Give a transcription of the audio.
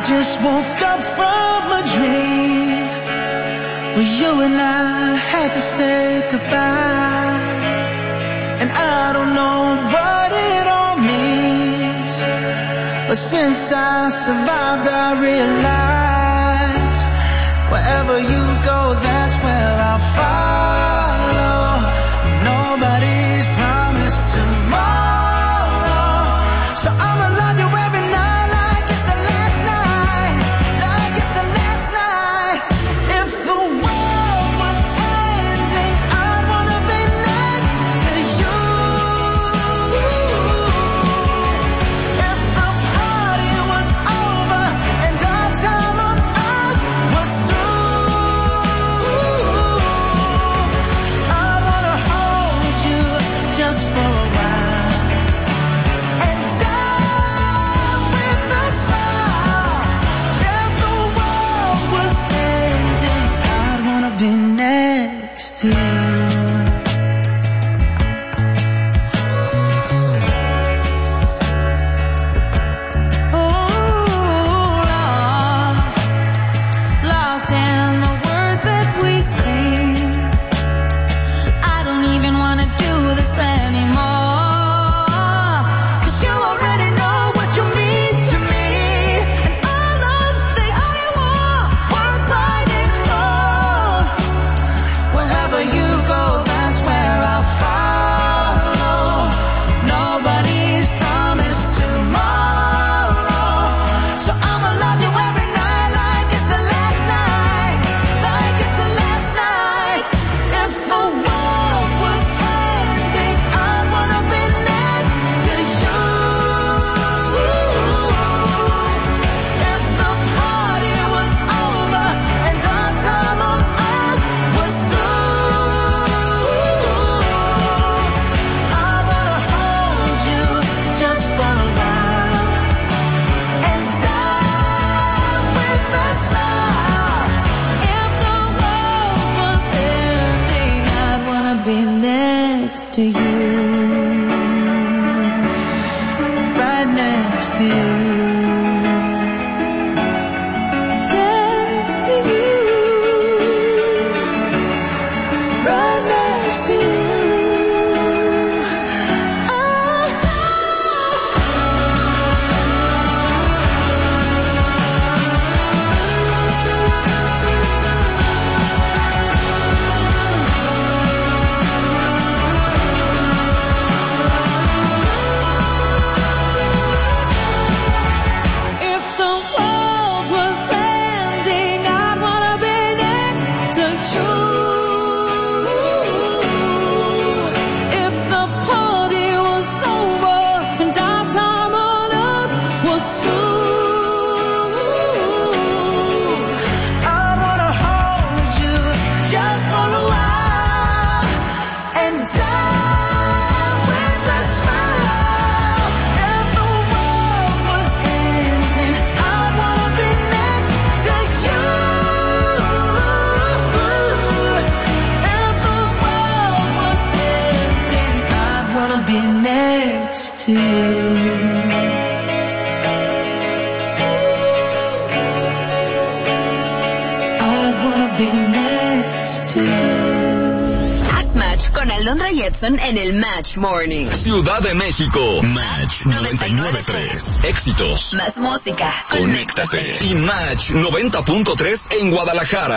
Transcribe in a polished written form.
just woke up from a dream where you and I had to say goodbye. And I don't know what it all means, but since I survived I realized wherever you go, that's where I'll follow. Nobody's promised tomorrow, so I'ma love you every night like it's the last night, like it's the last night. If the world was ending, I'd wanna be next to you. If the party was over and our time on earth was through, I'd wanna hold you just for a while and die with a smile. If the world was ending, I'd wanna be next to you. Lost in the words that we sing. I don't even wanna do this anymore, 'cause you already know what you mean to me, and all of the I want worth fighting for. Wherever you go, that's where I'll follow. Nobody's promised tomorrow, so I'ma love you every night like it's the last night, like it's the last night. If the world was ending, I'd wanna be next to you. If the party was over and our time on earth was through, I wanna hold you just for a while and die with a smile. If the world was ending, I'd wanna be next to you, right next to you, next to you, right next to you. If the world was ending, I'd wanna be next to you. If the party was over and our time on earth was through, I'd wanna hold you just for a while and die with a smile. If the world was ending, I'd wanna be next to you. If the world was ending, I'd wanna be next to you. I'd wanna be next to you. Haz match con Alondra y Edson en el Match Morning. Ciudad de México, Match 99.3. Éxitos. Más música. Conéctate. Y Match 90.3 en Guadalajara.